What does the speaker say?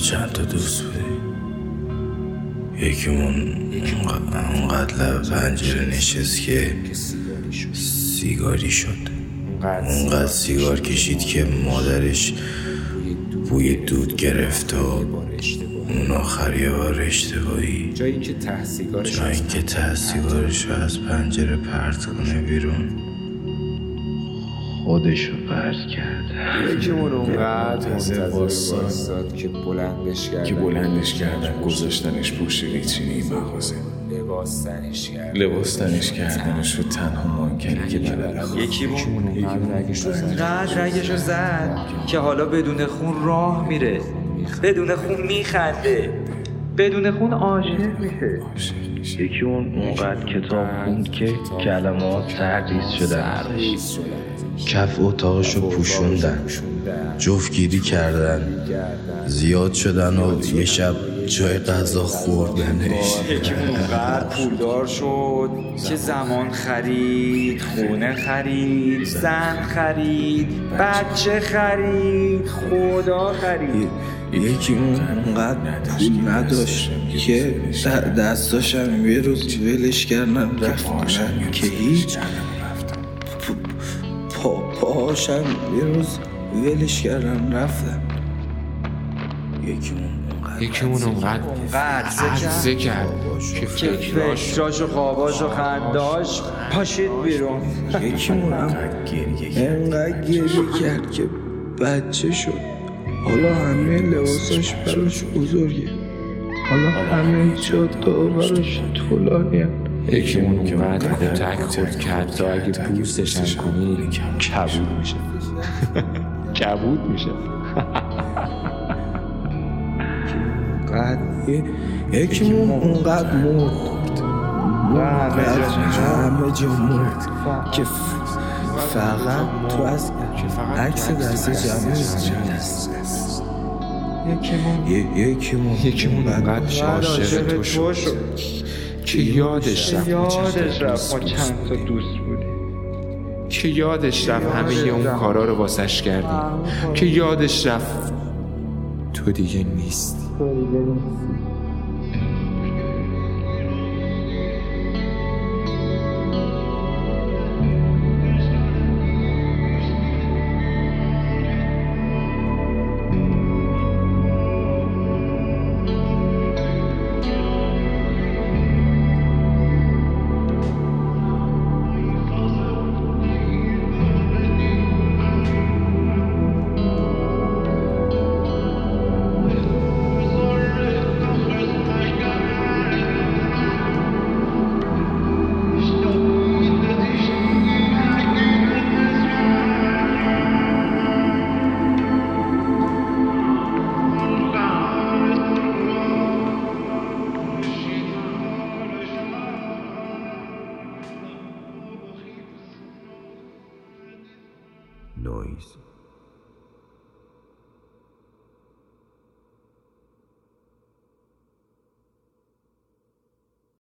چند تا دوست بودیم. یکیمون اونقدر لب پنجره نشست که سیگاری شد. اونقدر سیگار کشید که مادرش بوی دود گرفت و اون آخری بار اشتباهی جایی که ته سیگارشو از پنجره پرت کنه بیرون خودشو پرت کرده. یکیمون اونقدر منتظر واساد که بلندش کردن گذاشتنش پشت ویترینی مغازه. لباس تنش کردنش رو تنها مانکنی که بلده. یکیمون اونقدر رگشو زد که حالا بدون خون راه میره، بدون خون میخنده، بدون خون عاشق میشه. یکیمون اونقدر کتاب خوند که کلمات تحریز شدن ازش. کف اتاقشو پوشوندن، جفتگیری کردن، زیاد شدن و یه شب جای غذا خوردنش. یکیمون اونقدر پولدار شد که زمان خرید، خونه خرید، زن خرید، بچه خرید، خدا خرید. یکیمون اونقدر پول نداشت که دستاشم یه روز ولش کردن رفتن که هیچ، پاهاشم یه روز ولش کردن رفتن. یکیمون اونقدر عرضه کرد که فکراش و خواباش و خنداش پاشید بیرون. یکیمون هم انقدر گریه کرد که بچه شد. حالا همه لباساش براش بزرگه، حالا همه جادا براش طولانیه. یکیمون اونقدر تک خود کرد تا اگه پوستش کنی کبود میشه. کبود میشه. یکیمون اونقدر مرد همه جا مرد که فقط تو از عکس دست جمعی هست. یکیمون اونقدر عاشق تو شد که یادش رفت ما چند تا دوست بودیم، که یادش رفت همه اون کارا رو واسش کردیم، که یادش رفت تو دیگه نیستی. Noise.